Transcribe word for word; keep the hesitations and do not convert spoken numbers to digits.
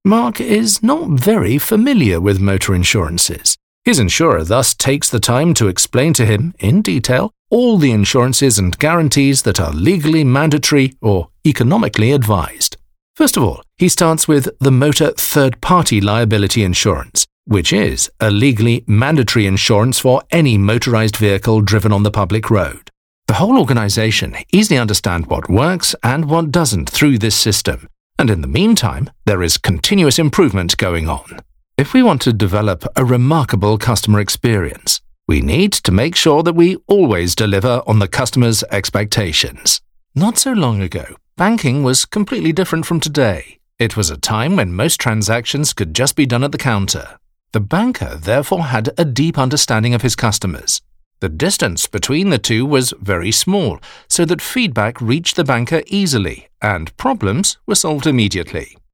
Mark is not very familiar with motor insurances. His insurer thus takes the time to explain to him, in detail, all the insurances and guarantees that are legally mandatory or economically advised. First of all, he starts with the motor third-party liability insurance, which is a legally mandatory insurance for any motorized vehicle driven on the public road. The whole organization easily understands what works and what doesn't through this system, and in the meantime, there is continuous improvement going on. If we want to develop a remarkable customer experience, we need to make sure that we always deliver on the customer's expectations. Not so long ago, banking was completely different from today. It was a time when most transactions could just be done at the counter. The banker therefore had a deep understanding of his customers. The distance between the two was very small, so that feedback reached the banker easily and problems were solved immediately.